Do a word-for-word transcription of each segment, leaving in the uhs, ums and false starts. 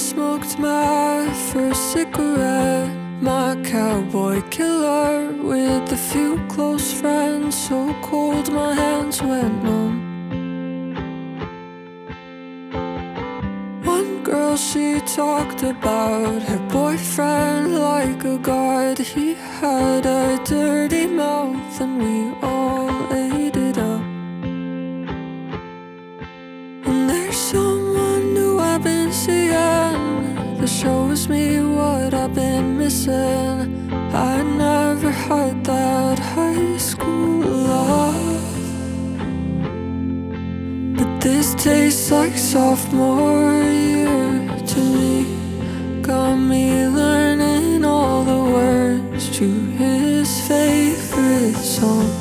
smoked my first cigarette, my cowboy killer with a few close friends, so cold my hands went numb. One girl, she talked about her boyfriend like a god. He had a dirty mouth and we all ate it up. And there's someone new I've been seeing that shows me what I've been missing. I never had that high school love, but this tastes like sophomore year to me. Got me learning all the words to his favorite songs.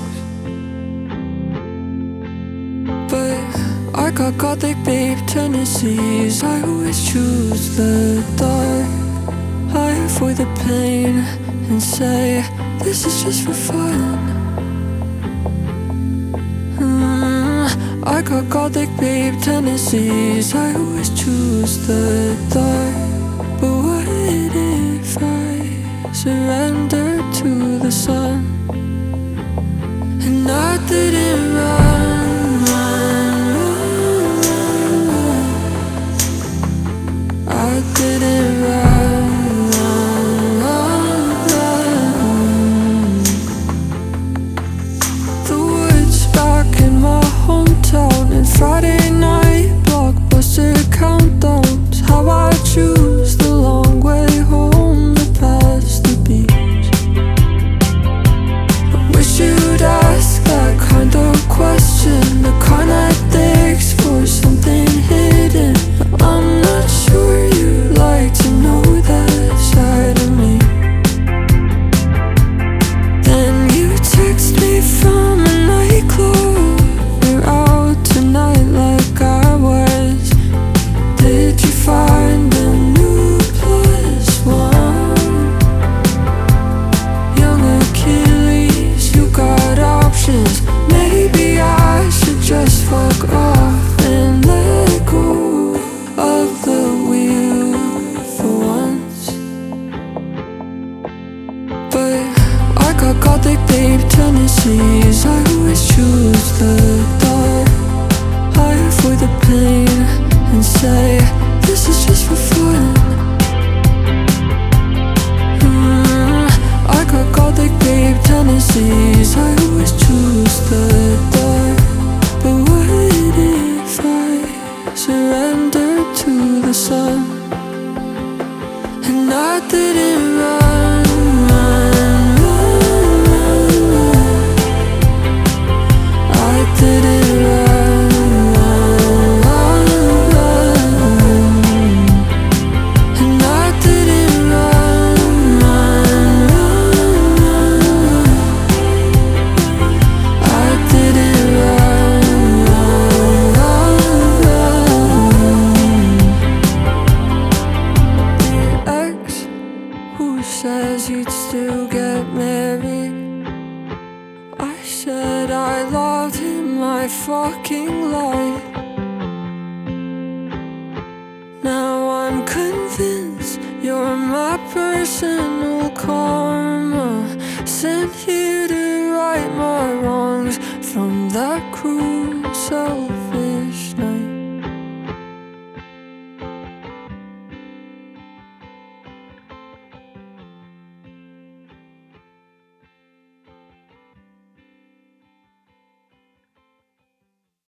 But I got gothic babe tendencies. I always choose the dark. I avoid the pain and say this is just for fun. mm, I got gothic babe tendencies. I always choose the dark. But what if I surrender to the sun? And I didn't run, run, run, run. I didn't run, run, run, run. The woods back in my hometown, and Friday night blockbuster countdowns. How I choose the long way home to pass the beach. I wish you'd ask that kind of question, the kind that digs for something hidden. But I'm not sure you'd like to know that side of me. Then you text me from a nightclub, we're out tonight like I was. Did you find a new plus one? Young Achilles, you got options. Maybe I should just fuck off and let go of the wheel for once. But I got gothic babe tendencies. I always choose the dark. I avoid the pain and say this is just for fun. mm, I got gothic babe tendencies. I always choose the dark. But what if I surrender to the sun? And I didn't run, run, run, run, run. I didn't run, run, run, run. And I didn't run, run, run, run. I didn't run, run, run, run. The ex who says he'd still get married, I said I loved him my fucking life. Now I'm convinced you're my personal karma, sent here to right my wrongs from that cruel cell.